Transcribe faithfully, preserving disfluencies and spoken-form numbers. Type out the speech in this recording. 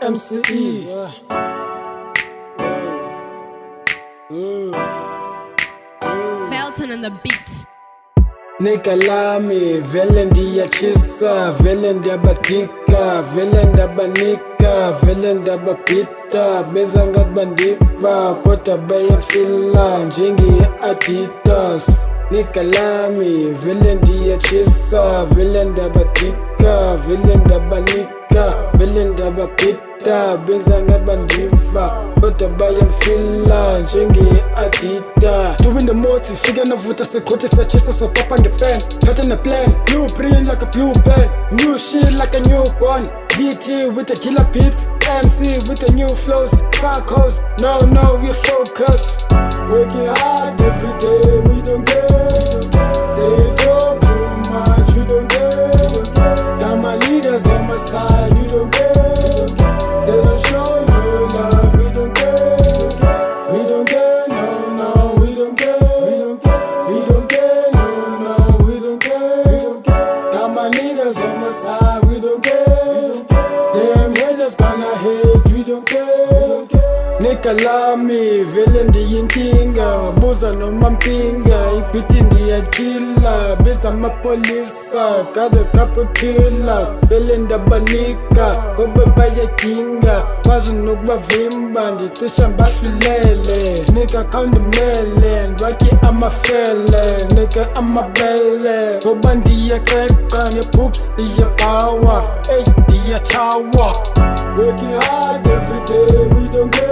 M C E. Felton on the beat. Nika lami vele ndiyachisa, vele ndiyabatika, vele ndabanika, vele ndabapita, benza ngathi bandiva kodwa bayafila njenge-Adidas. Nika lami vele ndiyachisa, vele ndabatika, vele ndabanika, vele ndabapita, benza ngathi bandiva kodwa bayafila njenge-Adidas. Doing the most, figure navuta sekote sachisa so papa ngepen, pattern a plan, blueprint like a blue pen, new shit like a newborn. B T with the killer beats, M C with the new flows, fuck hoes, no no we're focused. Working hard every day, we don't care. They talk too much, you don't care. Got my leaders on my side, you don't care. They don't show no love, we don't care. We don't care, no no, we don't care. We don't care, we don't care, no no, we don't care. We don't care. Got my niggas on my side, we don't care. Damn haters gonna hate, we don't care. Nika lami vele ndiyinkinga, buza noma mpinga, ipiti ndiyakila, biza mapolisa, got a couple killers, vele ndabanika, kobe bayakinga, kwazi nokubavimba, ndicisha mbahlulele. Nika khawundimele, ndwaki amafele, nika amabele, ngoba ndiyaqeqa, nge-boobs ndiyabawa, ey ndiyachawa. Working hard every day, we don't care.